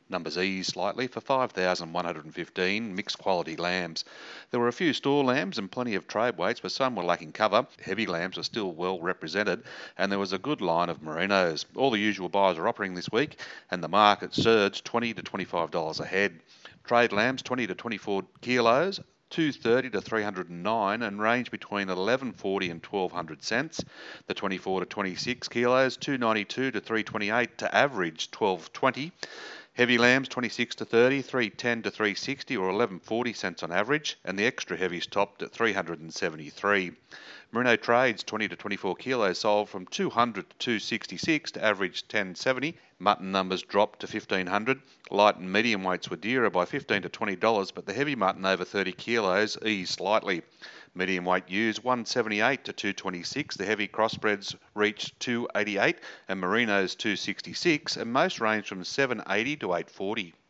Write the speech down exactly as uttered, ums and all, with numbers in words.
Numbers eased slightly for five thousand one hundred fifteen mixed quality lambs. There were a few store lambs and plenty of trade weights, but some were lacking cover. Heavy lambs were still well represented, and there was a good line of merinos. All the usual buyers are operating this week, and the market surged twenty to twenty-five dollars a head. Trade lambs twenty to twenty-four kilos, two thirty to three hundred nine, and range between eleven forty and twelve hundred cents. The twenty-four to twenty-six kilos, two ninety-two to three twenty-eight, to average twelve twenty. Heavy lambs twenty-six to thirty, three ten to three sixty, or eleven forty cents on average, and the extra heavies topped at three hundred seventy-three. Merino trades twenty to twenty-four kilos sold from two hundred to two sixty-six, to average ten seventy. Mutton numbers dropped to fifteen hundred. Light and medium weights were dearer by fifteen to twenty dollars, but the heavy mutton over thirty kilos eased slightly. Medium weight ewes one seventy-eight to two twenty-six. The heavy crossbreds reached two eighty-eight, and merinos two sixty-six, and most range from seven eighty to eight forty.